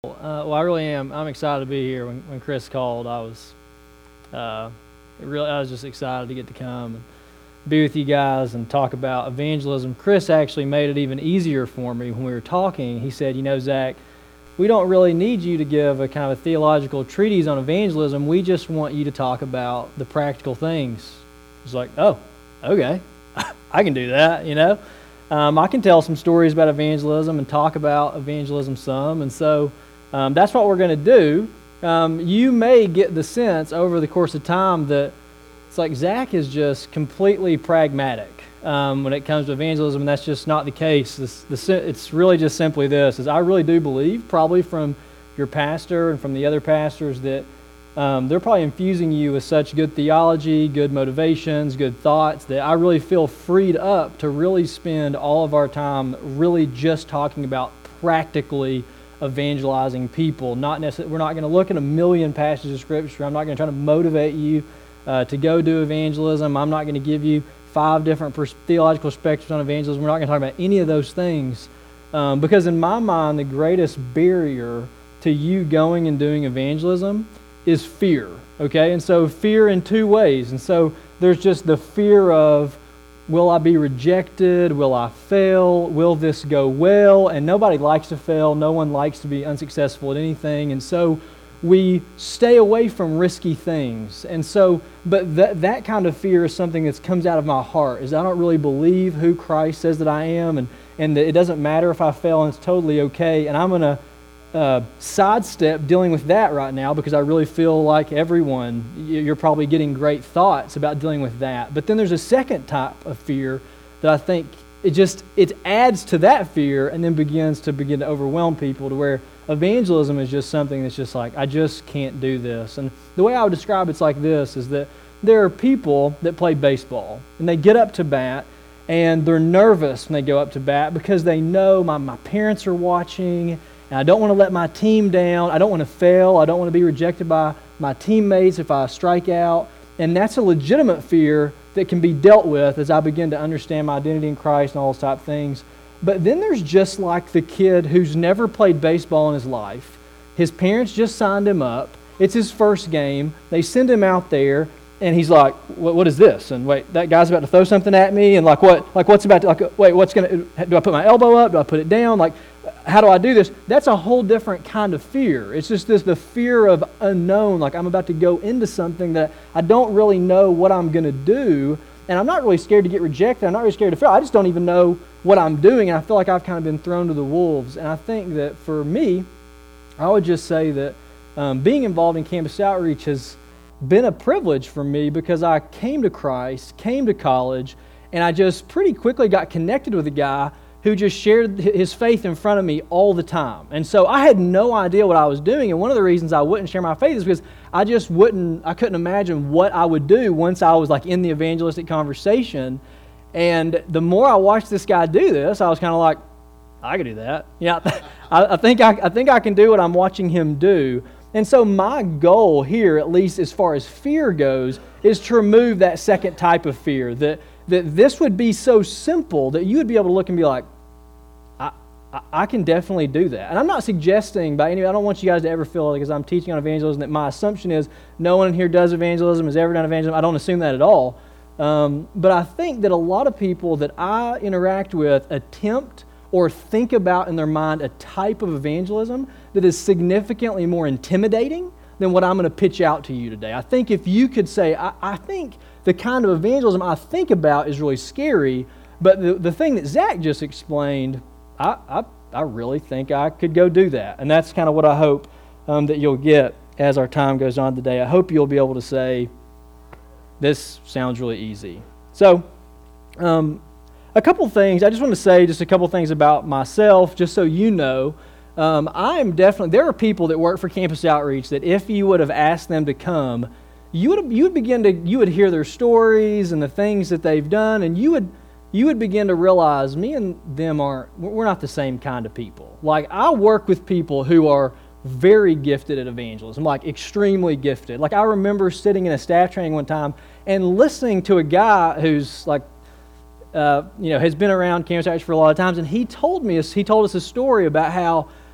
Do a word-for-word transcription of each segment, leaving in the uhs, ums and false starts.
Uh, well, I really am. I'm excited to be here. When, when Chris called, I was, uh, really, I was just excited to get to come and be with you guys and talk about evangelism. Chris actually made it even easier for me when we were talking. He said, "You know, Zach, we don't really need you to give a kind of a theological treatise on evangelism. We just want you to talk about the practical things." It's like, oh, okay, I can do that. You know, um, I can tell some stories about evangelism and talk about evangelism some, and so. Um, that's what we're going to do. Um, you may get the sense over the course of time that it's like Zach is just completely pragmatic um, when it comes to evangelism, and that's just not the case. This, this, it's really just simply this, is I really do believe, probably from your pastor and from the other pastors, that um, they're probably infusing you with such good theology, good motivations, good thoughts, that I really feel freed up to really spend all of our time really just talking about practically evangelizing people. Not necessarily, we're not going to look at a million passages of Scripture. I'm not going to try to motivate you uh, to go do evangelism. I'm not going to give you five different pers- theological perspectives on evangelism. We're not going to talk about any of those things um, because in my mind, the greatest barrier to you going and doing evangelism is fear. Okay, and so fear in two ways. And so there's just the fear of, will I be rejected? Will I fail? Will this go well? And nobody likes to fail. No one likes to be unsuccessful at anything. And so we stay away from risky things. And so, but that that kind of fear is something that comes out of my heart, is I don't really believe who Christ says that I am, and, and that it doesn't matter if I fail and it's totally okay. And I'm going to uh, sidestep dealing with that right now because I really feel like everyone, you're probably getting great thoughts about dealing with that. But then there's a second type of fear that I think it just, it adds to that fear and then begins to begin to overwhelm people to where evangelism is just something that's just like, I just can't do this. And the way I would describe it's like this, is that there are people that play baseball and they get up to bat and they're nervous when they go up to bat because they know my, my parents are watching. And I don't want to let my team down. I don't want to fail. I don't want to be rejected by my teammates if I strike out. And that's a legitimate fear that can be dealt with as I begin to understand my identity in Christ and all those type of things. But then there's just like the kid who's never played baseball in his life. His parents just signed him up. It's his first game. They send him out there, and he's like, "What, what is this?" And wait, that guy's about to throw something at me. And like, what? Like, what's about to? Like, wait, what's gonna? Do I put my elbow up? Do I put it down? Like, how do I do this? That's a whole different kind of fear. It's just this the fear of unknown. Like, I'm about to go into something that I don't really know what I'm going to do. And I'm not really scared to get rejected. I'm not really scared to fail. I just don't even know what I'm doing. And I feel like I've kind of been thrown to the wolves. And I think that for me, I would just say that um, being involved in campus outreach has been a privilege for me because I came to Christ, came to college, and I just pretty quickly got connected with a guy who just shared his faith in front of me all the time. And so I had no idea what I was doing, and one of the reasons I wouldn't share my faith is because I just wouldn't, I couldn't imagine what I would do once I was like in the evangelistic conversation. And the more I watched this guy do this, I was kind of like, I could do that. Yeah, I, I think I, I think I can do what I'm watching him do. And so my goal here, at least as far as fear goes, is to remove that second type of fear, that that this would be so simple that you would be able to look and be like, I, I, I can definitely do that. And I'm not suggesting by any, I don't want you guys to ever feel like as I'm teaching on evangelism that my assumption is no one in here does evangelism, has ever done evangelism. I don't assume that at all. Um, but I think that a lot of people that I interact with attempt or think about in their mind a type of evangelism that is significantly more intimidating than what I'm going to pitch out to you today. I think if you could say, I, I think the kind of evangelism I think about is really scary, but the, the thing that Zach just explained, I, I, I really think I could go do that. And that's kind of what I hope um, that you'll get as our time goes on today. I hope you'll be able to say, this sounds really easy. So, um, a couple things, I just want to say just a couple things about myself, just so you know. Um, I'm definitely, there are people that work for Campus Outreach that if you would have asked them to come, you would you would begin to you would hear their stories and the things that they've done, and you would you would begin to realize me and them aren't we're not the same kind of people. Like, I work with people who are very gifted at evangelism, like extremely gifted. Like, I remember sitting in a staff training one time and listening to a guy who's like uh, you know has been around Campus Outreach for a lot of times, and he told me he told us a story about how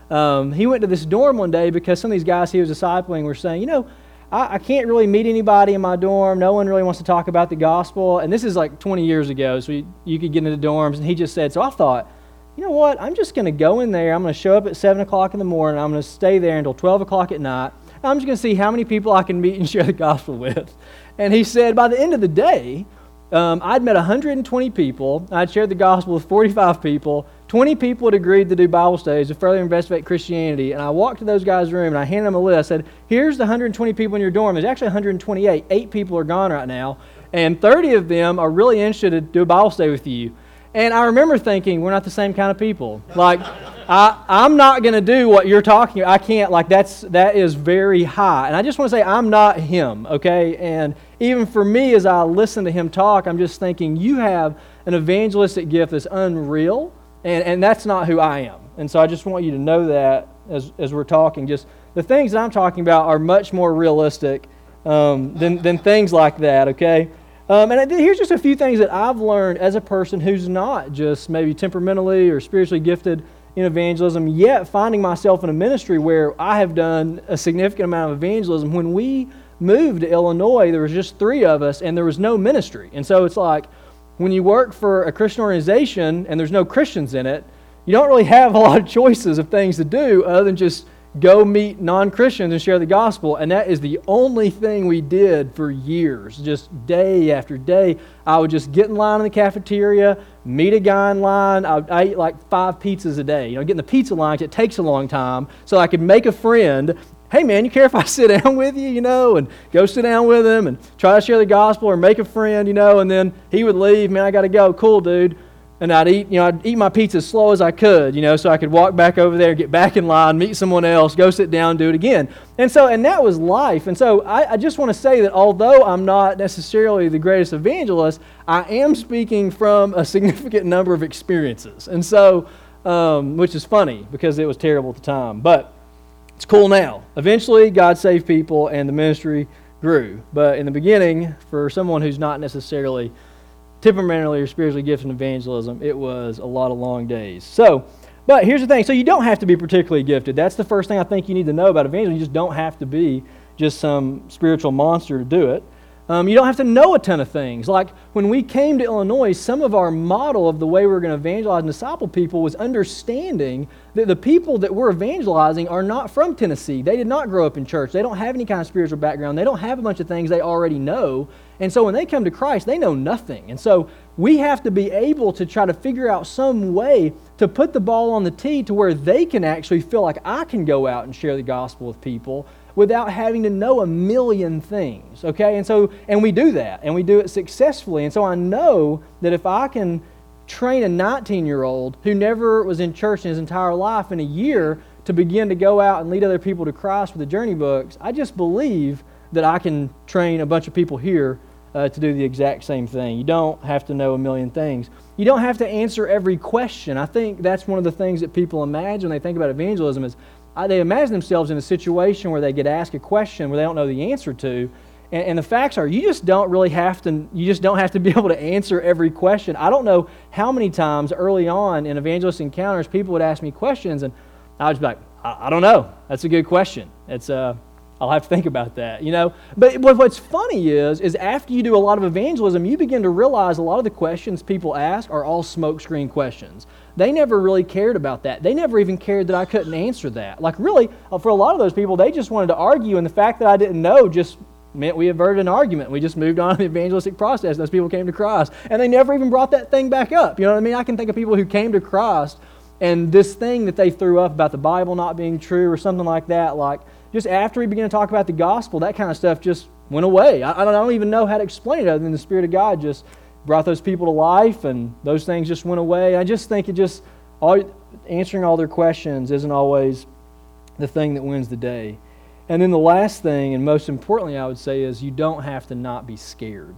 um, he went to this dorm one day because some of these guys he was discipling were saying, you know, I, I can't really meet anybody in my dorm. No one really wants to talk about the gospel. And this is like twenty years ago, so you, you could get into dorms. And he just said, so I thought, you know what, I'm just going to go in there. I'm going to show up at seven o'clock in the morning. I'm going to stay there until twelve o'clock at night. I'm just going to see how many people I can meet and share the gospel with. And he said by the end of the day, um, I'd met one hundred twenty people. I'd shared the gospel with forty-five people. twenty people had agreed to do Bible studies to further investigate Christianity. And I walked to those guys' room and I handed them a list. I said, here's the one hundred twenty people in your dorm. There's actually one hundred twenty-eight. Eight people are gone right now. And thirty of them are really interested to do a Bible study with you. And I remember thinking, we're not the same kind of people. Like, I, I'm not going to do what you're talking about. I can't, like, that's, that is very high. And I just want to say, I'm not him, okay? And even for me, as I listen to him talk, I'm just thinking, you have an evangelistic gift that's unreal, and, and that's not who I am. And so I just want you to know that as, as we're talking. Just the things that I'm talking about are much more realistic um, than, than things like that, okay? Um, and here's just a few things that I've learned as a person who's not just maybe temperamentally or spiritually gifted in evangelism, yet finding myself in a ministry where I have done a significant amount of evangelism. When we moved to Illinois, there was just three of us, and there was no ministry. And so it's like, when you work for a Christian organization and there's no Christians in it, you don't really have a lot of choices of things to do other than just go meet non-Christians and share the gospel. And that is the only thing we did for years. Just day after day, I would just get in line in the cafeteria, meet a guy in line. I, I eat like five pizzas a day. You know, getting the pizza line, it takes a long time, so I could make a friend. Hey man, you care if I sit down with you, you know, and go sit down with him and try to share the gospel or make a friend, you know, and then he would leave. Man, I got to go. Cool, dude. And I'd eat, you know, I'd eat my pizza as slow as I could, you know, so I could walk back over there, get back in line, meet someone else, go sit down, do it again. And so, and that was life. And so I, I just want to say that although I'm not necessarily the greatest evangelist, I am speaking from a significant number of experiences. And so, um, which is funny because it was terrible at the time. But it's cool now. Eventually, God saved people and the ministry grew. But in the beginning, for someone who's not necessarily temperamentally or spiritually gifted in evangelism, it was a lot of long days. So, but here's the thing. So you don't have to be particularly gifted. That's the first thing I think you need to know about evangelism. You just don't have to be just some spiritual monster to do it. Um, you don't have to know a ton of things. Like when we came to Illinois, some of our model of the way we were going to evangelize and disciple people was understanding that the people that we're evangelizing are not from Tennessee. They did not grow up in church. They don't have any kind of spiritual background. They don't have a bunch of things they already know. And so when they come to Christ, they know nothing. And so we have to be able to try to figure out some way to put the ball on the tee to where they can actually feel like I can go out and share the gospel with people without having to know a million things, okay? And so, and we do that, and we do it successfully. And so I know that if I can train a nineteen-year-old who never was in church in his entire life in a year to begin to go out and lead other people to Christ with the journey books, I just believe that I can train a bunch of people here uh, to do the exact same thing. You don't have to know a million things. You don't have to answer every question. I think that's one of the things that people imagine when they think about evangelism is they imagine themselves in a situation where they get asked a question where they don't know the answer to, and, and the facts are you just don't really have to. You just don't have to be able to answer every question. I don't know how many times early on in evangelist encounters people would ask me questions, and I would be like, I, I don't know. That's a good question. It's uh, I'll have to think about that, you know. But what's funny is, is after you do a lot of evangelism, you begin to realize a lot of the questions people ask are all smokescreen questions. They never really cared about that. They never even cared that I couldn't answer that. Like really, for a lot of those people, they just wanted to argue, and the fact that I didn't know just meant we averted an argument. We just moved on to the evangelistic process. Those people came to Christ, and they never even brought that thing back up. You know what I mean? I can think of people who came to Christ, and this thing that they threw up about the Bible not being true or something like that, like just after we began to talk about the gospel, that kind of stuff just went away. I, I don't even know how to explain it other than the Spirit of God just brought those people to life, and those things just went away. I just think it just, all, answering all their questions isn't always the thing that wins the day. And then the last thing, and most importantly, I would say, is you don't have to not be scared.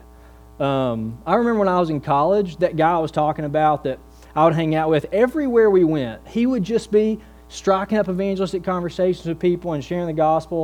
Um, I remember when I was in college, that guy I was talking about that I would hang out with, everywhere we went, he would just be striking up evangelistic conversations with people and sharing the gospel.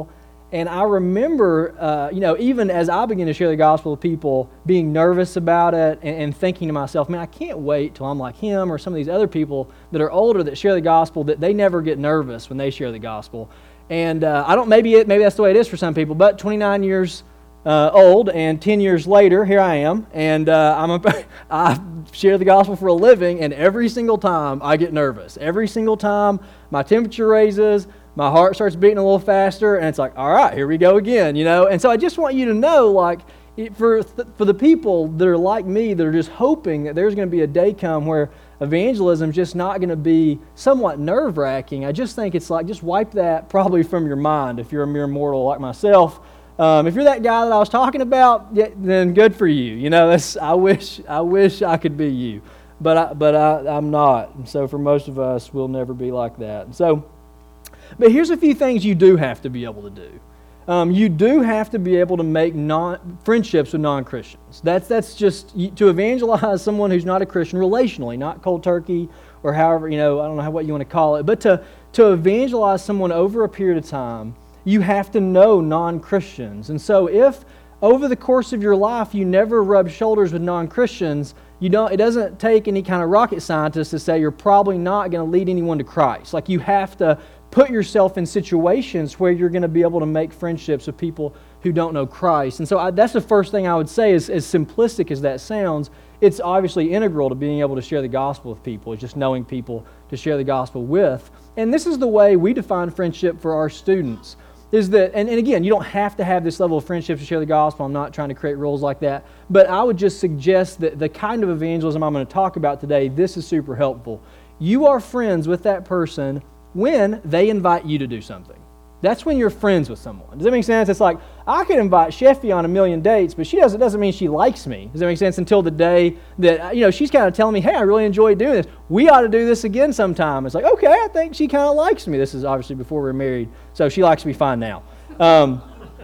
And I remember, uh, you know, even as I began to share the gospel with people, being nervous about it and, and thinking to myself, man, I can't wait till I'm like him or some of these other people that are older that share the gospel, that they never get nervous when they share the gospel. And uh, I don't, maybe it, maybe that's the way it is for some people, but twenty-nine years uh, old and ten years later, here I am, and uh, I'm a, I share the gospel for a living, and every single time I get nervous. Every single time my temperature raises, my heart starts beating a little faster, and it's like, all right, here we go again, you know? And so I just want you to know, like, it, for th- for the people that are like me, that are just hoping that there's going to be a day come where evangelism is just not going to be somewhat nerve-wracking, I just think it's like, just wipe that probably from your mind if you're a mere mortal like myself. Um, if you're that guy that I was talking about, yeah, then good for you. You know, that's, I wish I wish I could be you, but I, but I, I'm not. And so for most of us, we'll never be like that. And so. But here's a few things you do have to be able to do. Um, you do have to be able to make non, friendships with non-Christians. That's that's just to evangelize someone who's not a Christian relationally, not cold turkey or however, you know, I don't know how, what you want to call it. But to, to evangelize someone over a period of time, you have to know non-Christians. And so if over the course of your life you never rub shoulders with non-Christians, you don't, it doesn't take any kind of rocket scientist to say you're probably not going to lead anyone to Christ. Like, you have to put yourself in situations where you're going to be able to make friendships with people who don't know Christ. And so I, that's the first thing I would say is, as simplistic as that sounds, it's obviously integral to being able to share the gospel with people, is just knowing people to share the gospel with. And this is the way we define friendship for our students. Is that, and, and again, you don't have to have this level of friendship to share the gospel. I'm not trying to create rules like that. But I would just suggest that the kind of evangelism I'm going to talk about today, this is super helpful. You are friends with that person when they invite you to do something. That's when you're friends with someone. Does that make sense? It's like, I could invite Sheffy on a million dates, but she doesn't, doesn't mean she likes me. Does that make sense? Until the day that, you know, she's kind of telling me, hey, I really enjoy doing this. We ought to do this again sometime. It's like, okay, I think she kind of likes me. This is obviously before we were married, so she likes me fine now. Um,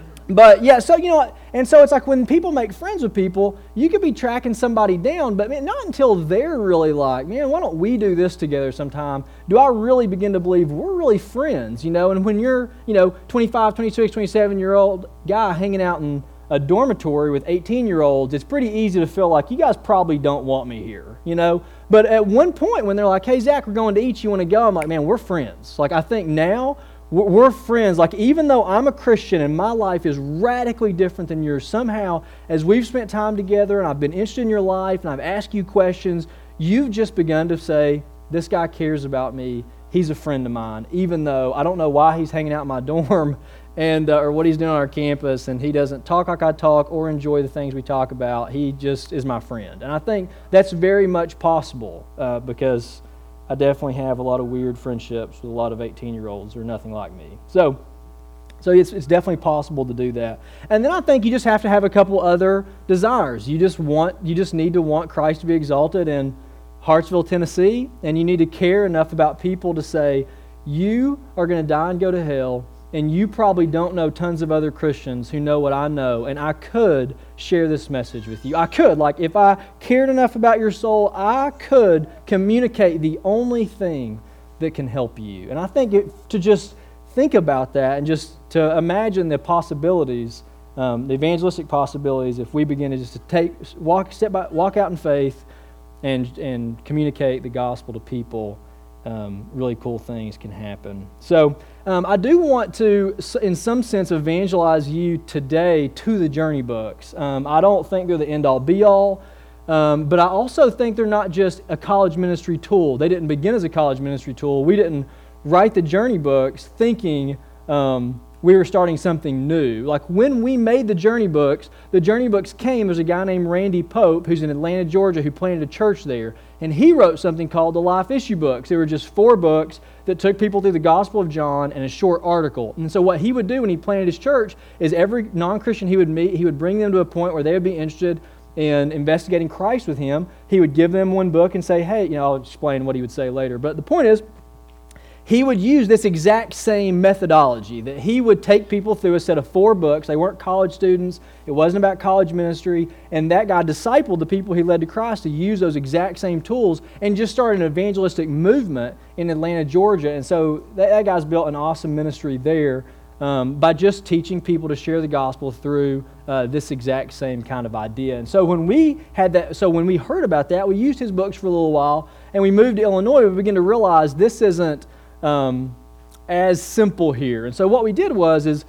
but yeah, so, you know, and so it's like when people make friends with people, you could be tracking somebody down, but man, not until they're really like, man, why don't we do this together sometime, do I really begin to believe we're really friends, you know? And when you're, you know, twenty-five, twenty-six, twenty-seven-year-old guy hanging out in a dormitory with eighteen-year-olds, it's pretty easy to feel like you guys probably don't want me here, you know? But at one point when they're like, hey, Zach, we're going to eat, you want to go? I'm like, man, we're friends. Like, I think now, we're friends. Like, even though I'm a Christian and my life is radically different than yours, somehow, as we've spent time together and I've been interested in your life and I've asked you questions, you've just begun to say, this guy cares about me. He's a friend of mine, even though I don't know why he's hanging out in my dorm and uh, or what he's doing on our campus, and he doesn't talk like I talk or enjoy the things we talk about. He just is my friend. And I think that's very much possible uh, because I definitely have a lot of weird friendships with a lot of eighteen-year-olds who are nothing like me. So, so it's it's definitely possible to do that. And then I think you just have to have a couple other desires. You just want, you just need to want Christ to be exalted in Hartsville, Tennessee, and you need to care enough about people to say, you are going to die and go to hell, and you probably don't know tons of other Christians who know what I know, and I could share this message with you. I could. Like, if I cared enough about your soul, I could communicate the only thing that can help you. And I think it, to just think about that and just to imagine the possibilities, um, the evangelistic possibilities, if we begin to just to take, walk, step by, walk out in faith and, and communicate the gospel to people, Um, really cool things can happen. So um, I do want to, in some sense, evangelize you today to the Journey books. Um, I don't think they're the end-all, be-all, um, but I also think they're not just a college ministry tool. They didn't begin as a college ministry tool. We didn't write the Journey books thinking um, we were starting something new. Like, when we made the Journey books, the Journey books came, there's a guy named Randy Pope who's in Atlanta, Georgia, who planted a church there. And he wrote something called the Life Issue Books. They were just four books that took people through the Gospel of John and a short article. And so what he would do when he planted his church is every non-Christian he would meet, he would bring them to a point where they would be interested in investigating Christ with him. He would give them one book and say, hey, you know, I'll explain what he would say later. But the point is, he would use this exact same methodology, that he would take people through a set of four books. They weren't college students. It wasn't about college ministry. And that guy discipled the people he led to Christ to use those exact same tools and just started an evangelistic movement in Atlanta, Georgia. And so that, that guy's built an awesome ministry there um, by just teaching people to share the gospel through uh, this exact same kind of idea. And so when we had that, so when we heard about that, we used his books for a little while, and we moved to Illinois. We began to realize this isn't um, as simple here. And so what we did was is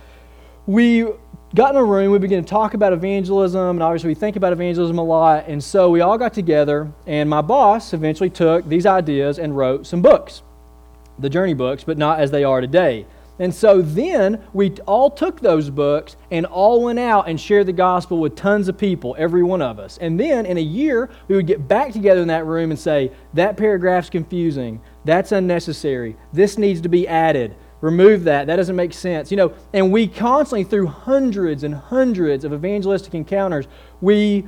we got in a room, we began to talk about evangelism, and obviously we think about evangelism a lot, and so we all got together, and my boss eventually took these ideas and wrote some books, the Journey books, but not as they are today. And so then we all took those books and all went out and shared the gospel with tons of people, every one of us. And then in a year, we would get back together in that room and say, that paragraph's confusing, that's unnecessary, this needs to be added. Remove that. That doesn't make sense. You know, and we constantly, through hundreds and hundreds of evangelistic encounters, we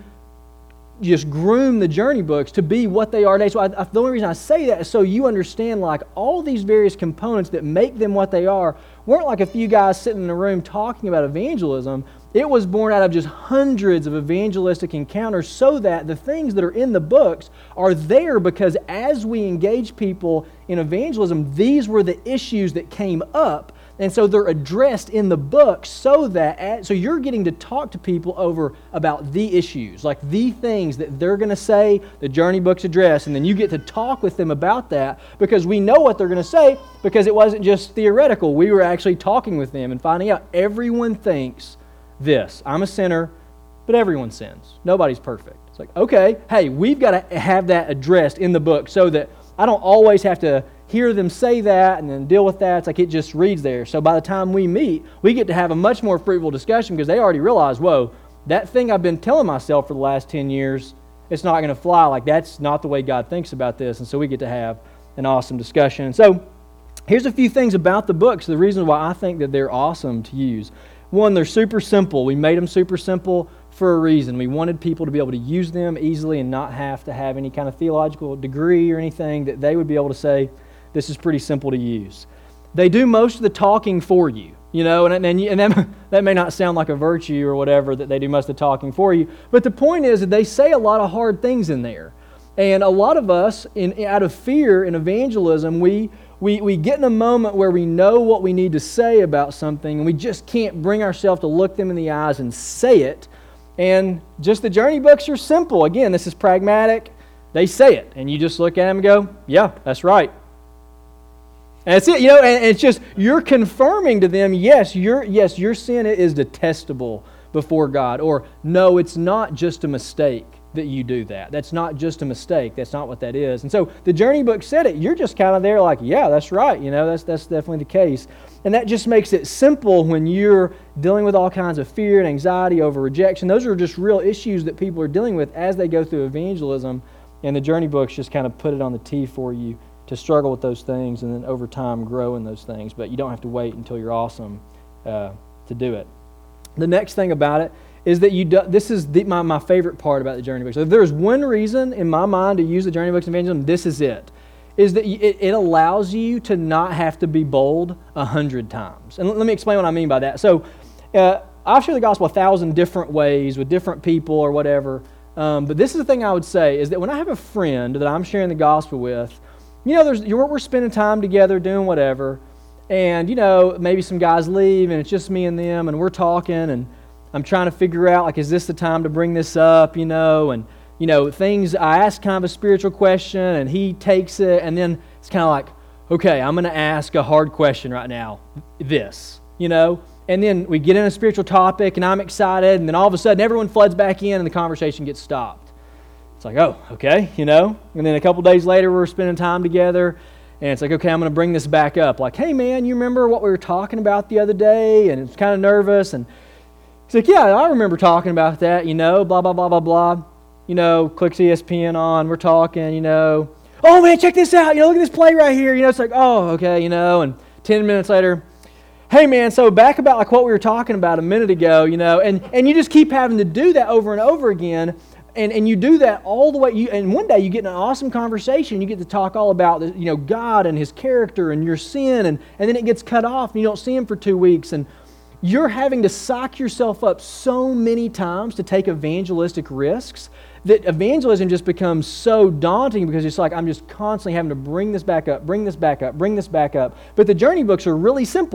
just groom the Journey books to be what they are today. So I, I, the only reason I say that is so you understand, like, all these various components that make them what they are weren't like a few guys sitting in a room talking about evangelism. It was born out of just hundreds of evangelistic encounters, so that the things that are in the books are there because as we engage people in evangelism, these were the issues that came up. And so they're addressed in the book so that, at, so you're getting to talk to people over about the issues, like the things that they're going to say, the Journey books address, and then you get to talk with them about that because we know what they're going to say because it wasn't just theoretical. We were actually talking with them and finding out everyone thinks this. I'm a sinner, but everyone sins. Nobody's perfect. It's like, okay, hey, we've got to have that addressed in the book so that I don't always have to hear them say that and then deal with that. It's like it just reads there. So by the time we meet, we get to have a much more fruitful discussion because they already realize, whoa, that thing I've been telling myself for the last ten years, it's not going to fly. Like, that's not the way God thinks about this. And so we get to have an awesome discussion. So here's a few things about the books, the reason why I think that they're awesome to use. One, they're super simple. We made them super simple for a reason. We wanted people to be able to use them easily and not have to have any kind of theological degree or anything, that they would be able to say, this is pretty simple to use. They do most of the talking for you, you know, and, and, and that, that may not sound like a virtue or whatever, that they do most of the talking for you, but the point is that they say a lot of hard things in there. And a lot of us, in, out of fear in evangelism, we We, we get in a moment where we know what we need to say about something, and we just can't bring ourselves to look them in the eyes and say it. And just the Journey books are simple. Again, this is pragmatic. They say it, and you just look at them and go, yeah, that's right. And that's it, you know, and it's just, you're confirming to them, yes, your yes, your sin is detestable before God, or no, it's not just a mistake that you do that. That's not just a mistake. That's not what that is. And so the Journey book said it. You're just kind of there like, yeah, that's right. You know, that's that's definitely the case. And that just makes it simple when you're dealing with all kinds of fear and anxiety over rejection. Those are just real issues that people are dealing with as they go through evangelism. And the Journey books just kind of put it on the tee for you to struggle with those things and then over time grow in those things. But you don't have to wait until you're awesome uh, to do it. The next thing about it is that you do, this is the, my, my favorite part about the Journey books. So if there's one reason in my mind to use the Journey books in evangelism, this is it, is that it, it allows you to not have to be bold a hundred times. And let, let me explain what I mean by that. So uh, I've shared the gospel a thousand different ways with different people or whatever, um, but this is the thing I would say, is that when I have a friend that I'm sharing the gospel with, you know, there's, you're, we're spending time together doing whatever, and, you know, maybe some guys leave, and it's just me and them, and we're talking, and I'm trying to figure out, like, is this the time to bring this up, you know, and, you know, things, I ask kind of a spiritual question, and he takes it, and then it's kind of like, okay, I'm going to ask a hard question right now, this, you know, and then we get in a spiritual topic, and I'm excited, and then all of a sudden, everyone floods back in, and the conversation gets stopped. It's like, oh, okay, you know, and then a couple days later, we're spending time together, and it's like, okay, I'm going to bring this back up, like, hey, man, you remember what we were talking about the other day, and it's kind of nervous, and he's like, yeah, I remember talking about that, you know, blah, blah, blah, blah, blah. You know, clicks E S P N on, we're talking, you know. Oh, man, check this out. You know, look at this play right here. You know, it's like, oh, okay, you know. And ten minutes later, hey, man, so back about like what we were talking about a minute ago, you know. And, and you just keep having to do that over and over again. And, and you do that all the way. You, and one day you get in an awesome conversation. You get to talk all about, the, you know, God and His character and your sin. And, and then it gets cut off and you don't see Him for two weeks. And you're having to psych yourself up so many times to take evangelistic risks that evangelism just becomes so daunting because it's like, I'm just constantly having to bring this back up, bring this back up, bring this back up. But the Journey books are really simple.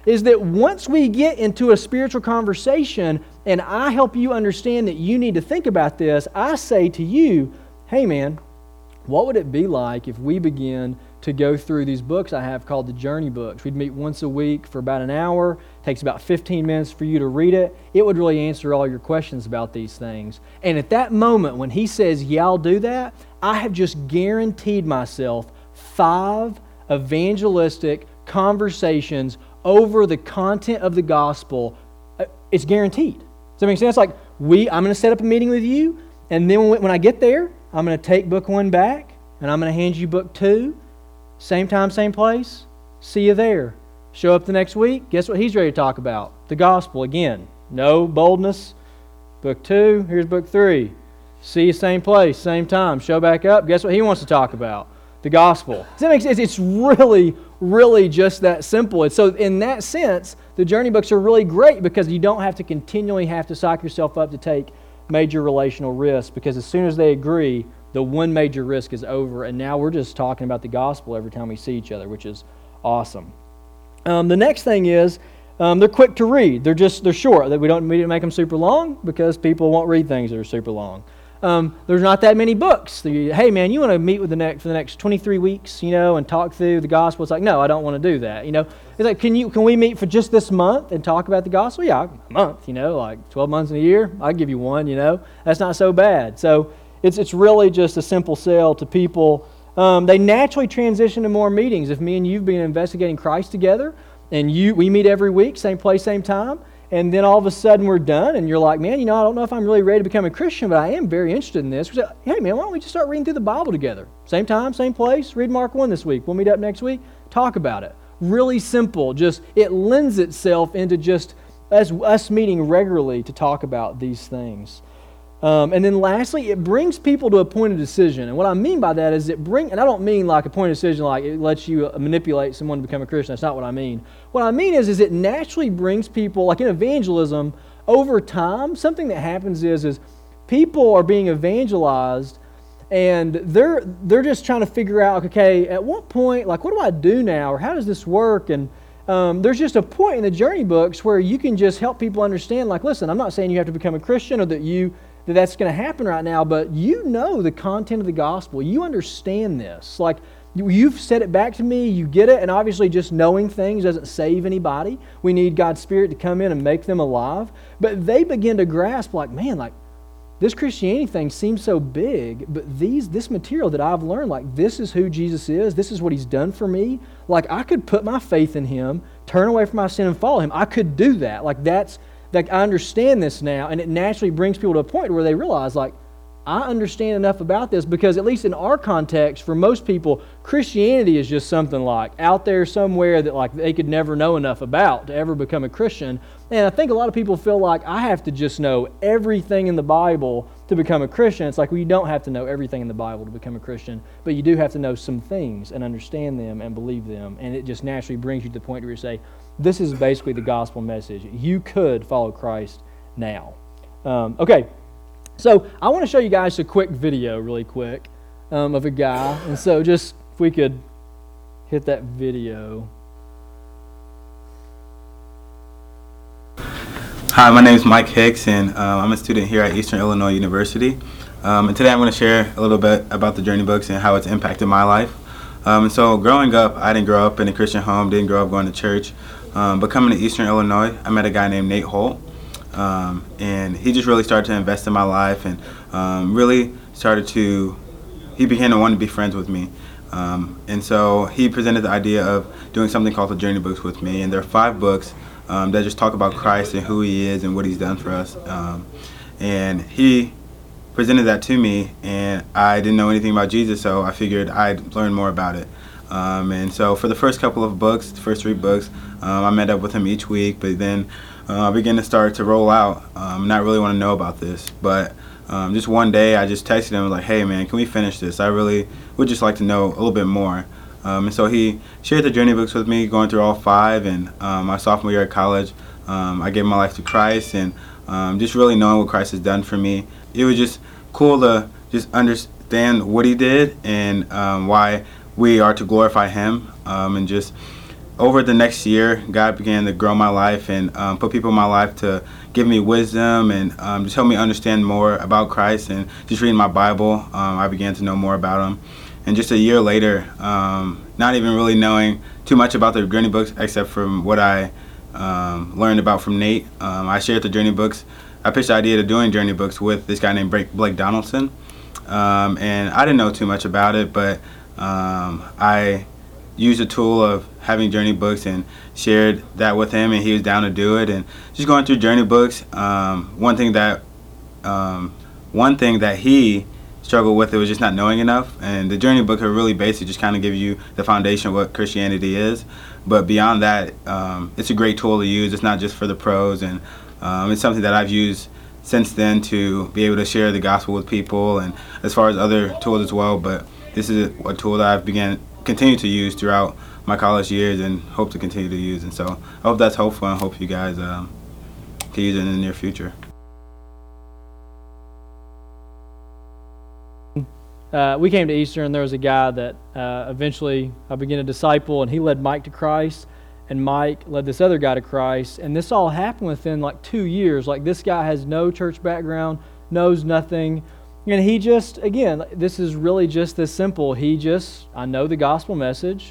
is that once we get into a spiritual conversation and I help you understand that you need to think about this, I say to you, hey man, what would it be like if we begin to go through these books I have called the Journey books? We'd meet once a week for about an hour. It takes about fifteen minutes for you to read it. It would really answer all your questions about these things. And at that moment, when he says, yeah, I'll do that, I have just guaranteed myself five evangelistic conversations over the content of the gospel. It's guaranteed. Does that make sense? Like, we, I'm going to set up a meeting with you, and then when, when I get there, I'm going to take book one back, and I'm going to hand you book two. Same time, same place. See you there. Show up the next week. Guess what he's ready to talk about? The gospel again. No boldness. Book two. Here's book three. See you same place, same time. Show back up. Guess what he wants to talk about? The gospel. Does that make sense? It's really, really just that simple. And so in that sense, the Journey books are really great because you don't have to continually have to psych yourself up to take major relational risks, because as soon as they agree, the one major risk is over, and now we're just talking about the gospel every time we see each other, which is awesome. Um, the next thing is um, they're quick to read. They're just they're short. That we don't need to make them super long because people won't read things that are super long. Um, there's not that many books. The, hey man, you want to meet with the next for the next twenty-three weeks, you know, and talk through the gospel? It's like, no, I don't want to do that. You know, it's like, can you can we meet for just this month and talk about the gospel? Yeah, a month. You know, like twelve months in a year, I'll give you one. You know, that's not so bad. So it's it's really just a simple sell to people. Um, they naturally transition to more meetings. If me and you've been investigating Christ together, and you we meet every week, same place, same time. And then all of a sudden we're done, and you're like, man, you know, I don't know if I'm really ready to become a Christian, but I am very interested in this. We say, hey, man, why don't we just start reading through the Bible together? Same time, same place. Read Mark one this week. We'll meet up next week. Talk about it. Really simple. Just it lends itself into just us, us meeting regularly to talk about these things. Um, and then lastly, it brings people to a point of decision. And what I mean by that is it bring, and I don't mean like a point of decision like it lets you manipulate someone to become a Christian. That's not what I mean. What I mean is, is it naturally brings people, like in evangelism, over time, something that happens is, is people are being evangelized and they're they're just trying to figure out, okay, at what point, like what do I do now? Or how does this work? And Um, there's just a point in the Journey books where you can just help people understand, like, listen, I'm not saying you have to become a Christian or that you that that's going to happen right now, but you know the content of the gospel. You understand this. Like, you've said it back to me, you get it, and obviously just knowing things doesn't save anybody. We need God's Spirit to come in and make them alive. But they begin to grasp, like, man, like, this Christianity thing seems so big, but these this material that I've learned, like, this is who Jesus is, this is what He's done for me. Like, I could put my faith in Him, turn away from my sin and follow Him. I could do that. Like, that's, like, I understand this now, and it naturally brings people to a point where they realize, like, I understand enough about this, because at least in our context, for most people, Christianity is just something like out there somewhere that like they could never know enough about to ever become a Christian. And I think a lot of people feel like I have to just know everything in the Bible to become a Christian. It's like, well, you don't have to know everything in the Bible to become a Christian, but you do have to know some things and understand them and believe them. And it just naturally brings you to the point where you say, this is basically the gospel message. You could follow Christ now. Um, okay. So I want to show you guys a quick video really quick um, of a guy. And so just if we could hit that video. Hi, my name is Mike Hicks, and uh, I'm a student here at Eastern Illinois University. Um, and today I'm going to share a little bit about the Journey books and how it's impacted my life. Um, and so growing up, I didn't grow up in a Christian home, didn't grow up going to church. Um, but coming to Eastern Illinois, I met a guy named Nate Holt. Um, and he just really started to invest in my life, and um, really started to, he began to want to be friends with me. Um, and so he presented the idea of doing something called the Journey books with me. And there are five books um, that just talk about Christ and who He is and what He's done for us. Um, and he presented that to me, and I didn't know anything about Jesus, so I figured I'd learn more about it. Um, and so for the first couple of books, the first three books, um, I met up with him each week, but then uh, I began to start to roll out, um, not really want to know about this, but um, just one day I just texted him like, hey man, can we finish this? I really would just like to know a little bit more. Um, and so he shared the Journey books with me, going through all five, and um, my sophomore year at college, um, I gave my life to Christ, and um, just really knowing what Christ has done for me. It was just cool to just understand what He did and um, why we are to glorify Him, um, and just over the next year, God began to grow my life and um, put people in my life to give me wisdom and um, just help me understand more about Christ. And just reading my Bible, um, I began to know more about Him. And just a year later, um, not even really knowing too much about the Journey books except from what I um, learned about from Nate, um, I shared the Journey books. I pitched the idea of doing Journey books with this guy named Blake, Blake Donaldson. Um, and I didn't know too much about it, but um, I used the tool of having Journey books and shared that with him, and he was down to do it. And just going through Journey books, um, one thing that um, one thing that he struggled with, it was just not knowing enough. And the Journey book are really basically just kind of give you the foundation of what Christianity is. But beyond that, um, it's a great tool to use. It's not just for the pros, and um, it's something that I've used since then to be able to share the gospel with people, and as far as other tools as well. But this is a tool that I've began continue to use throughout my college years and hope to continue to use. And so I hope that's helpful, and hope you guys um, can use it in the near future. Uh, we came to Eastern, and there was a guy that uh, eventually I began to disciple, and he led Mike to Christ, and Mike led this other guy to Christ. And this all happened within like two years. Like, this guy has no church background, knows nothing. And he just, again, this is really just this simple. He just, I know the gospel message.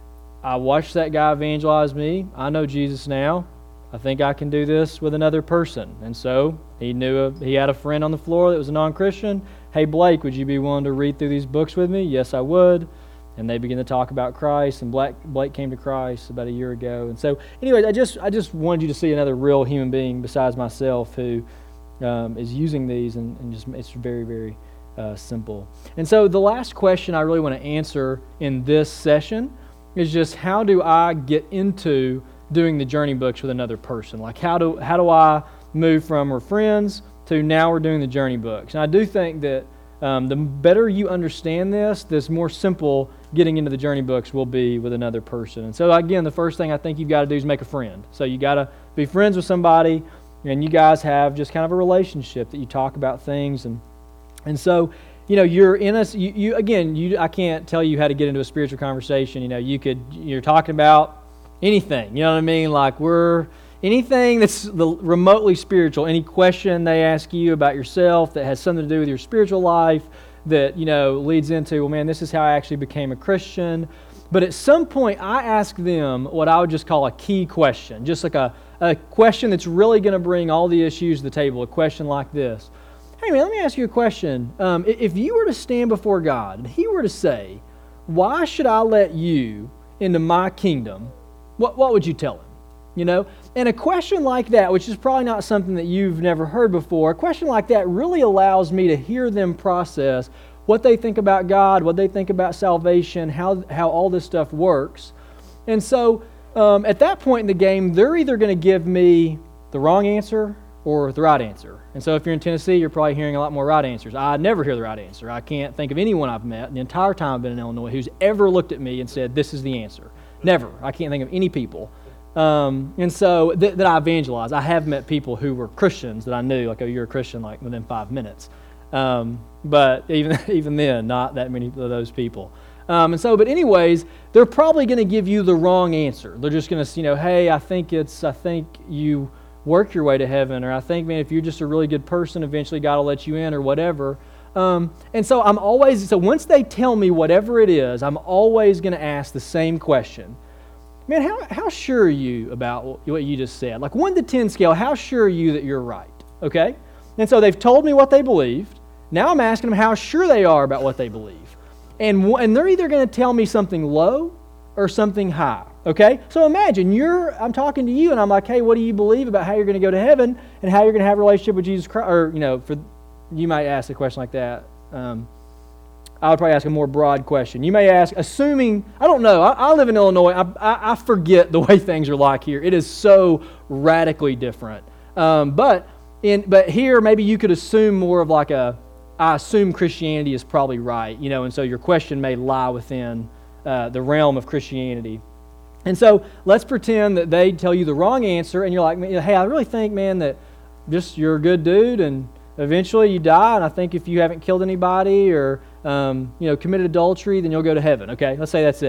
I watched that guy evangelize me. I know Jesus now. I think I can do this with another person. And so he knew a, he had a friend on the floor that was a non-Christian. Hey, Blake, would you be willing to read through these books with me? Yes, I would. And they began to talk about Christ, and Blake, Blake came to Christ about a year ago. And so, anyway, I just I just wanted you to see another real human being besides myself who um, is using these, and, and just it's very, very uh, simple. And so the last question I really want to answer in this session is just, how do I get into doing the Journey books with another person? Like, how do how do I move from we're friends to now we're doing the Journey books? And I do think that um, the better you understand this, the more simple getting into the Journey books will be with another person. And so again, the first thing I think you've got to do is make a friend. So you got to be friends with somebody, and you guys have just kind of a relationship that you talk about things. And and so, you know, you're in a, you, you again, you I can't tell you how to get into a spiritual conversation. You know, you could, you're talking about anything, you know what I mean? Like, we're, anything that's the remotely spiritual, any question they ask you about yourself that has something to do with your spiritual life, that, you know, leads into, well, man, this is how I actually became a Christian. But at some point, I ask them what I would just call a key question, just like a, a question that's really going to bring all the issues to the table, a question like this. Hey, man, let me ask you a question. Um, if you were to stand before God, and He were to say, why should I let you into my kingdom, what, what would you tell Him? You know, and a question like that, which is probably not something that you've never heard before, a question like that really allows me to hear them process what they think about God, what they think about salvation, how how all this stuff works. And so um, at that point in the game, they're either going to give me the wrong answer or the right answer. And so if you're in Tennessee, you're probably hearing a lot more right answers. I never hear the right answer. I can't think of anyone I've met the entire time I've been in Illinois who's ever looked at me and said, this is the answer. Never. I can't think of any people. Um, and so th- that I evangelize. I have met people who were Christians that I knew, like, oh, you're a Christian, like, within five minutes. Um, but even even then, not that many of those people. Um, and so, but anyways, they're probably going to give you the wrong answer. They're just going to, you know, hey, I think it's, I think you work your way to heaven, or I think, man, if you're just a really good person, eventually God will let you in, or whatever. Um, and so I'm always, so once they tell me whatever it is, I'm always going to ask the same question. Man, how, how sure are you about what you just said? Like, one to ten scale, how sure are you that you're right? Okay? And so they've told me what they believed. Now I'm asking them how sure they are about what they believe. And, and they're either going to tell me something low or something high. Okay? So imagine, you're, I'm talking to you, and I'm like, hey, what do you believe about how you're going to go to heaven and how you're going to have a relationship with Jesus Christ? Or, you know, for you might ask a question like that. Um, I would probably ask a more broad question. You may ask, assuming, I don't know, I, I live in Illinois, I, I, I forget the way things are like here. It is so radically different. Um, but in but here, maybe you could assume more of like a, I assume Christianity is probably right, you know, and so your question may lie within uh, the realm of Christianity. And so let's pretend that they tell you the wrong answer, and you're like, hey, I really think, man, that just you're a good dude, and eventually you die, and I think if you haven't killed anybody or um, you know, committed adultery, then you'll go to heaven. Okay, let's say that's it.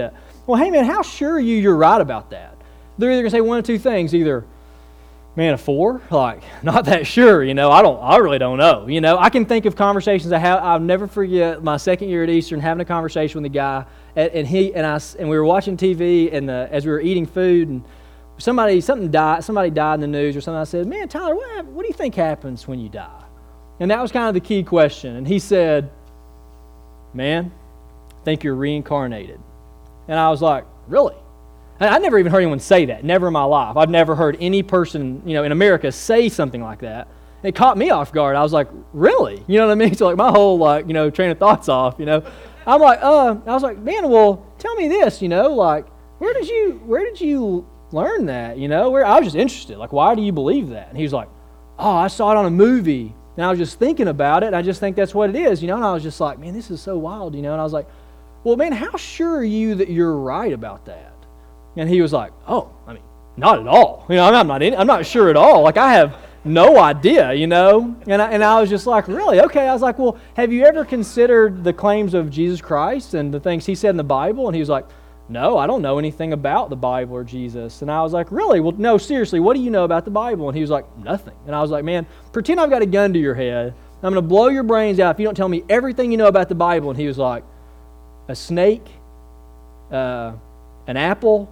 well, hey man, how sure are you you're right about that? They're either going to say one of two things, either, man, a four? Like, not that sure, you know, I don't, I really don't know, you know. I can think of conversations I have, I'll never forget my second year at Eastern having a conversation with a guy, and, and he, and I, and we were watching T V, and the, as we were eating food, and somebody, something died, somebody died in the news or something. I said, man, Tyler, what, hap- what do you think happens when you die? And that was kind of the key question. And he said, man, I think you're reincarnated. And I was like, really? And I'd never even heard anyone say that, never in my life. I've never heard any person, you know, in America say something like that. It caught me off guard. I was like, really? You know what I mean? So like my whole, like, you know, train of thoughts off, you know. I'm like, uh, I was like, man, well, tell me this, you know, like, where did you, where did you learn that, you know? Where I was just interested. Like, why do you believe that? And he was like, oh, I saw it on a movie. And I was just thinking about it, and I just think that's what it is, you know? And I was just like, man, this is so wild, you know? And I was like, well, man, how sure are you that you're right about that? And he was like, oh, I mean, not at all. You know, I'm not in, I'm not sure at all. Like, I have no idea, you know? And I, and I was just like, really? Okay. I was like, well, have you ever considered the claims of Jesus Christ and the things he said in the Bible? And he was like, no, I don't know anything about the Bible or Jesus. And I was like, really? Well, no, seriously, what do you know about the Bible? And he was like, nothing. And I was like, man, pretend I've got a gun to your head. I'm going to blow your brains out if you don't tell me everything you know about the Bible. And he was like, a snake, uh, an apple,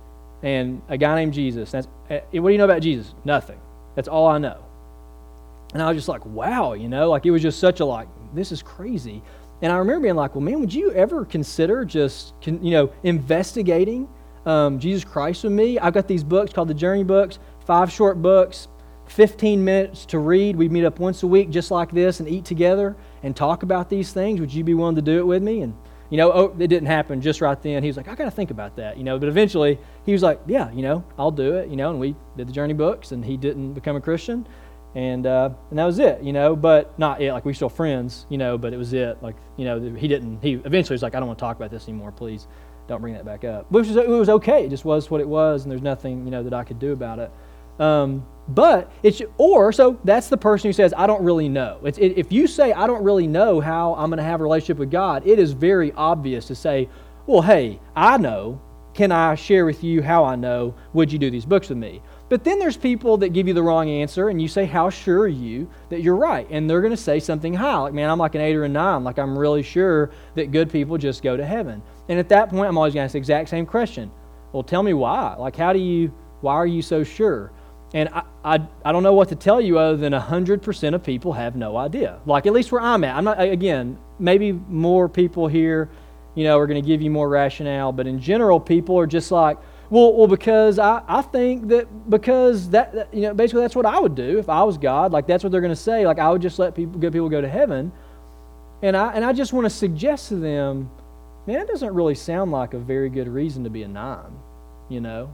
and a guy named Jesus. That's, uh, what do you know about Jesus? Nothing. That's all I know. And I was just like, wow, you know, like it was just such a like, this is crazy. And I remember being like, well, man, would you ever consider just, you know, investigating um, Jesus Christ with me? I've got these books called the Journey Books, five short books, fifteen minutes to read. We meet up once a week just like this and eat together and talk about these things. Would you be willing to do it with me? And, you know, oh, it didn't happen just right then. He was like, I got to think about that, you know. But eventually he was like, yeah, you know, I'll do it, you know. And we did the Journey Books, and he didn't become a Christian. And uh, and that was it, you know, but not it, like we're still friends, you know, but it was it, like, you know, he didn't, he eventually was like, I don't want to talk about this anymore, please don't bring that back up, which was, it was okay, it just was what it was, and there's nothing, you know, that I could do about it. Um, but it's, or, so that's the person who says, I don't really know. It's, it, if you say, I don't really know how I'm going to have a relationship with God, it is very obvious to say, well, hey, I know, can I share with you how I know, would you do these books with me? But then there's people that give you the wrong answer, and you say, how sure are you that you're right? And they're going to say something high, like, man, I'm like an eight or a nine, like I'm really sure that good people just go to heaven. And at that point, I'm always going to ask the exact same question. Well, tell me why. Like, how do you, why are you so sure? And I, I, I don't know what to tell you other than one hundred percent of people have no idea. Like, at least where I'm at. I'm not, again, maybe more people here, you know, are going to give you more rationale, but in general, people are just like, Well, well, because I, I think that because that, that, you know, basically that's what I would do if I was God. Like, that's what they're going to say. Like, I would just let people, good people go to heaven. And I and I just want to suggest to them, man, it doesn't really sound like a very good reason to be a nine, you know.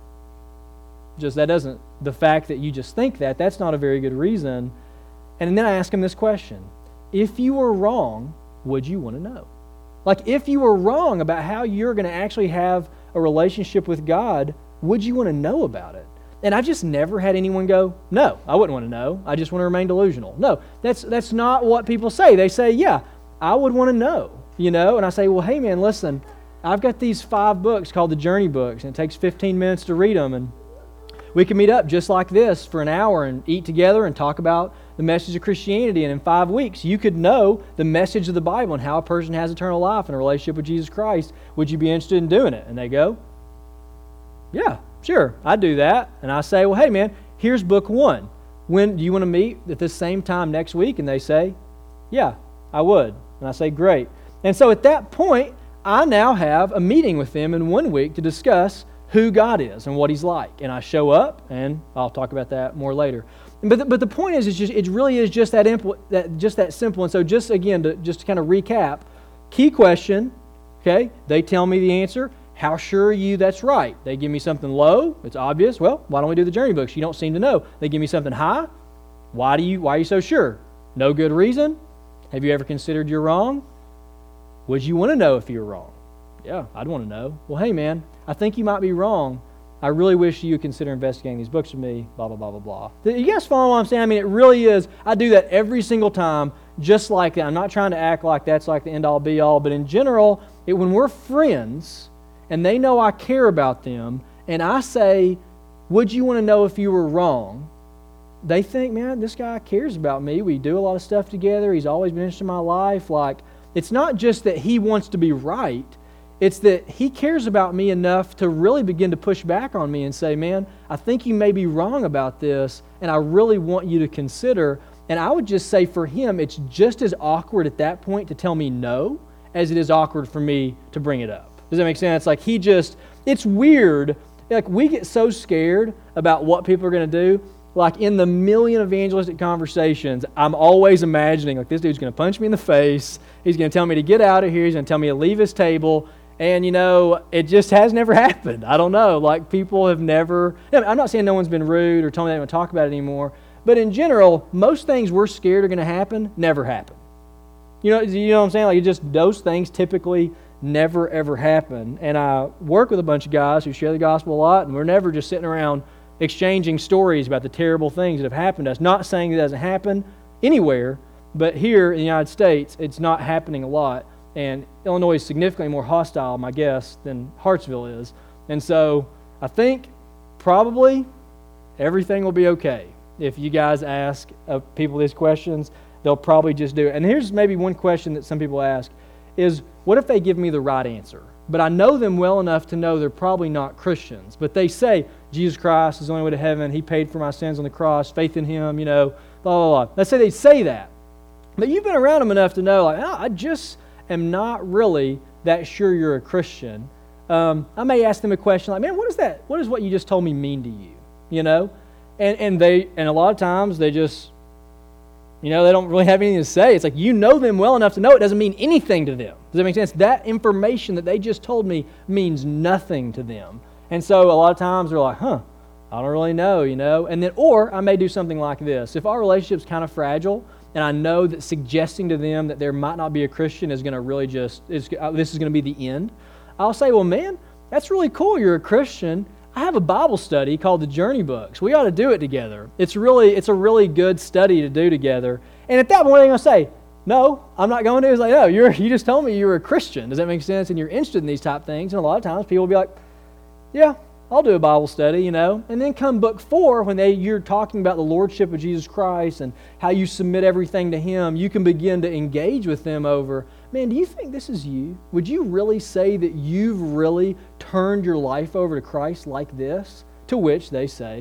Just that doesn't, the fact that you just think that, that's not a very good reason. And then I ask them this question. If you were wrong, would you want to know? Like, if you were wrong about how you're going to actually have a relationship with God, would you want to know about it? And I've just never had anyone go, no, I wouldn't want to know. I just want to remain delusional. No, that's that's not what people say. They say, yeah, I would want to know, you know? And I say, well, hey, man, listen, I've got these five books called the Journey Books, and it takes fifteen minutes to read them, and we can meet up just like this for an hour and eat together and talk about the message of Christianity. And in five weeks, you could know the message of the Bible and how a person has eternal life and a relationship with Jesus Christ. Would you be interested in doing it? And they go, yeah, sure, I'd do that. And I say, well, hey, man, here's book one. When do you want to meet at this same time next week? And they say, yeah, I would. And I say, great. And so at that point, I now have a meeting with them in one week to discuss who God is and what He's like. And I show up, and I'll talk about that more later. But the, but the point is, it's just, it really is just that, impl- that just that simple. And so just again, to, just to kind of recap, key question, okay, they tell me the answer. How sure are you that's right? They give me something low, it's obvious. Well, why don't we do the Journey Books? You don't seem to know. They give me something high. Why do you, why are you so sure? No good reason. Have you ever considered you're wrong? Would you want to know if you're wrong? Yeah, I'd want to know. Well, hey, man, I think you might be wrong. I really wish you would consider investigating these books with me, blah, blah, blah, blah, blah. You guys follow what I'm saying? I mean, it really is. I do that every single time, just like that. I'm not trying to act like that's like the end-all, be-all, but in general, it, when we're friends and they know I care about them, and I say, would you want to know if you were wrong? They think, man, this guy cares about me. We do a lot of stuff together. He's always been interested in my life. Like, it's not just that he wants to be right. It's that he cares about me enough to really begin to push back on me and say, man, I think you may be wrong about this, and I really want you to consider. And I would just say for him, it's just as awkward at that point to tell me no as it is awkward for me to bring it up. Does that make sense? Like, he just, it's weird. Like, we get so scared about what people are going to do. Like, in the million evangelistic conversations, I'm always imagining, like, this dude's going to punch me in the face. He's going to tell me to get out of here. He's going to tell me to leave his table. And, you know, it just has never happened. I don't know. Like, people have never, I'm not saying no one's been rude or told me they don't want to talk about it anymore. But in general, most things we're scared are going to happen never happen. You know, you know what I'm saying? Like, it just, those things typically never, ever happen. And I work with a bunch of guys who share the gospel a lot, and we're never just sitting around exchanging stories about the terrible things that have happened to us. Not saying it doesn't happen anywhere, but here in the United States, it's not happening a lot. And Illinois is significantly more hostile, my guess, than Hartsville is. And so I think probably everything will be okay. If you guys ask uh, people these questions, they'll probably just do it. And here's maybe one question that some people ask is, what if they give me the right answer? But I know them well enough to know they're probably not Christians. But they say, Jesus Christ is the only way to heaven. He paid for my sins on the cross. Faith in Him, you know, blah, blah, blah. Let's say they say that. But you've been around them enough to know, like, oh, I just am not really that sure you're a Christian. Um, I may ask them a question like, man, what is that? What does what you just told me mean to you? You know? And and they and a lot of times they just, you know, they don't really have anything to say. It's like, you know them well enough to know it doesn't mean anything to them. Does that make sense? That information that they just told me means nothing to them. And so a lot of times they're like, huh, I don't really know, you know. And then, or I may do something like this. If our relationship's kind of fragile, and I know that suggesting to them that there might not be a Christian is going to really just, is, uh, this is going to be the end, I'll say, well, man, that's really cool. You're a Christian. I have a Bible study called the Journey Books. We ought to do it together. It's really, it's a really good study to do together. And at that point, they're going to say, no, I'm not going to. It's like, no, you're, you just told me you were a Christian. Does that make sense? And you're interested in these type things. And a lot of times people will be like, yeah, I'll do a Bible study, you know. And then come book four, when they you're talking about the Lordship of Jesus Christ and how you submit everything to Him, you can begin to engage with them over, man, do you think this is you? Would you really say that you've really turned your life over to Christ like this? To which they say,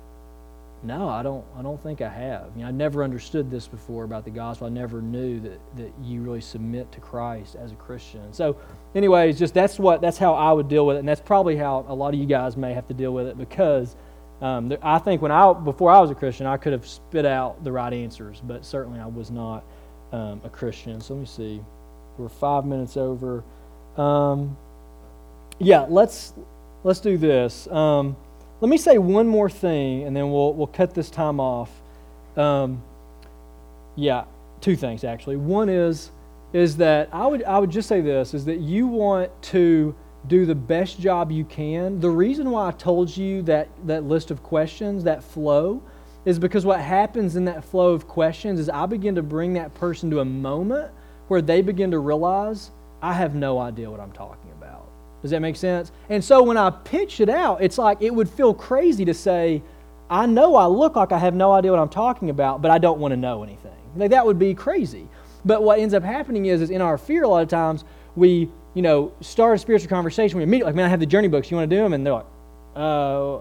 no, I don't I don't think I have. You know, I never understood this before about the gospel. I never knew that, that you really submit to Christ as a Christian. So anyways, just that's what that's how I would deal with it, and that's probably how a lot of you guys may have to deal with it, because um, there, I think when I before I was a Christian, I could have spit out the right answers, but certainly I was not um, a Christian. So let me see. We're five minutes over. Um, yeah, let's let's do this. Um, Let me say one more thing, and then we'll we'll cut this time off. Um, yeah, two things actually. One is is that I would I would just say this, is that you want to do the best job you can. The reason why I told you that that list of questions, that flow, is because what happens in that flow of questions is I begin to bring that person to a moment where they begin to realize, I have no idea what I'm talking about. Does that make sense? And so when I pitch it out, it's like it would feel crazy to say, I know I look like I have no idea what I'm talking about, but I don't want to know anything. Like, that would be crazy. But what ends up happening is, is in our fear, a lot of times, we, you know, start a spiritual conversation. We immediately, like, man, I have the journey books. You want to do them? And they're like, uh,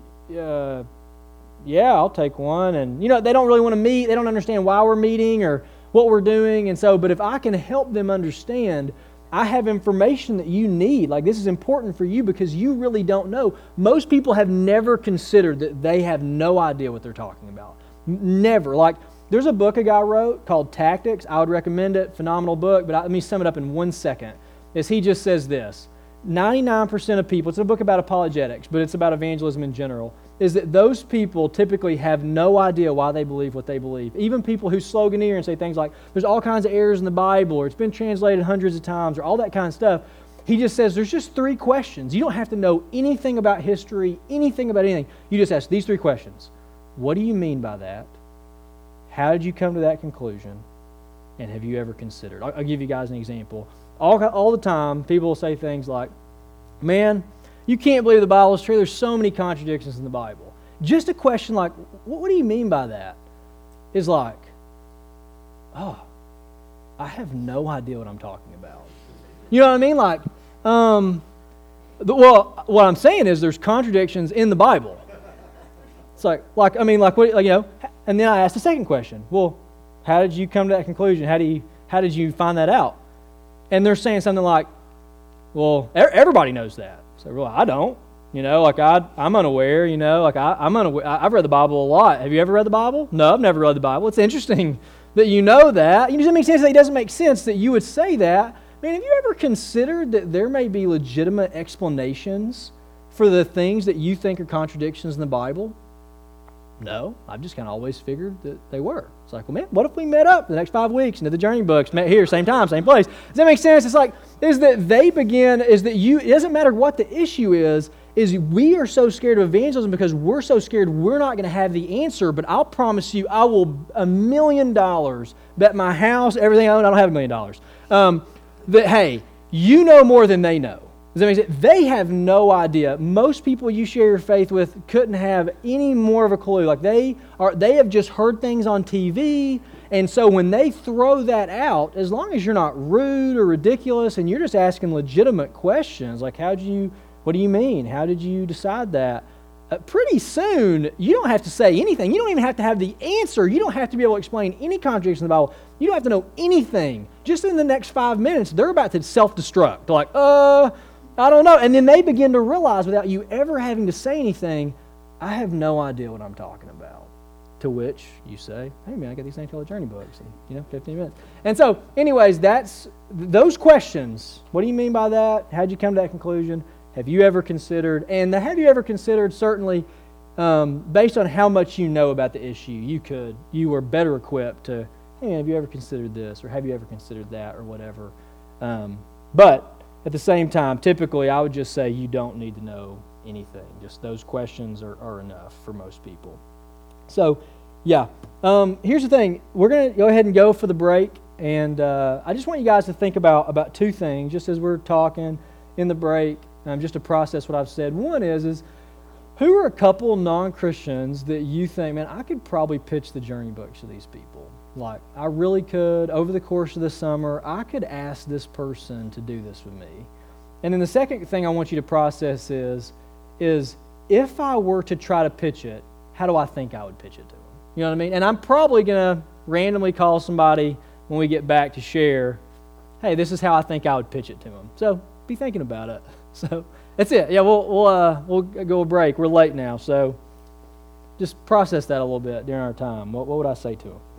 uh, yeah, I'll take one. And, you know, they don't really want to meet. They don't understand why we're meeting or what we're doing. And so, but if I can help them understand, I have information that you need. Like, this is important for you because you really don't know. Most people have never considered that they have no idea what they're talking about. Never. Like, there's a book a guy wrote called Tactics. I would recommend it. Phenomenal book. But I, let me sum it up in one second. Is he just says this. ninety-nine percent of people, it's a book about apologetics, but it's about evangelism in general, is that those people typically have no idea why they believe what they believe. Even people who sloganeer and say things like, there's all kinds of errors in the Bible, or it's been translated hundreds of times, or all that kind of stuff. He just says there's just three questions. You don't have to know anything about history, anything about anything. You just ask these three questions. What do you mean by that? How did you come to that conclusion? And have you ever considered? I'll, I'll give you guys an example. All, all the time, people will say things like, man, you can't believe the Bible is true. There's so many contradictions in the Bible. Just a question like, what, what do you mean by that? Is like, oh, I have no idea what I'm talking about. You know what I mean? Like, um, the, well, what I'm saying is there's contradictions in the Bible. It's like, like I mean, like, what, like, you know, and then I asked the second question. Well, how did you come to that conclusion? How do you, how did you find that out? And they're saying something like, well, everybody knows that. So, well, I don't. You know, like I, I'm unaware. You know, like I, I'm unaware. I've read the Bible a lot. Have you ever read the Bible? No, I've never read the Bible. It's interesting that you know that. It doesn't make sense. That it doesn't make sense that you would say that. I mean, have you ever considered that there may be legitimate explanations for the things that you think are contradictions in the Bible? No, I've just kind of always figured that they were. It's like, well, man, what if we met up the next five weeks into the Journey Books, met here, same time, same place? Does that make sense? It's like, is that they begin, is that you, it doesn't matter what the issue is, is we are so scared of evangelism because we're so scared we're not going to have the answer, but I'll promise you, I will a million dollars bet my house, everything I own, I don't have a million dollars, um, that, hey, you know more than they know. Does that make sense? They have no idea. Most people you share your faith with couldn't have any more of a clue. Like they are, they have just heard things on T V, and so when they throw that out, as long as you're not rude or ridiculous, and you're just asking legitimate questions, like how did you, what do you mean? How did you decide that? Uh, pretty soon, you don't have to say anything. You don't even have to have the answer. You don't have to be able to explain any contradiction in the Bible. You don't have to know anything. Just in the next five minutes, they're about to self-destruct. They're like, uh. I don't know. And then they begin to realize without you ever having to say anything, I have no idea what I'm talking about. To which you say, hey man, I got these Saint Taylor Journey books in, you know, fifteen minutes. And so, anyways, that's those questions. What do you mean by that? How'd you come to that conclusion? Have you ever considered, and the have you ever considered, certainly, um, based on how much you know about the issue, you could, you were better equipped to, hey, have you ever considered this, or have you ever considered that, or whatever. Um, but at the same time, typically, I would just say you don't need to know anything. Just those questions are, are enough for most people. So, yeah. Um, here's the thing. We're going to go ahead and go for the break. And uh, I just want you guys to think about, about two things, just as we're talking in the break, um, just to process what I've said. One is, is who are a couple non-Christians that you think, man, I could probably pitch the Journey books to these people? Like, I really could, over the course of the summer, I could ask this person to do this with me. And then the second thing I want you to process is, is if I were to try to pitch it, how do I think I would pitch it to them? You know what I mean? And I'm probably going to randomly call somebody when we get back to share, hey, this is how I think I would pitch it to them. So be thinking about it. So that's it. Yeah, we'll, we'll, uh, we'll go a break. We're late now, so just process that a little bit during our time. What, what would I say to them?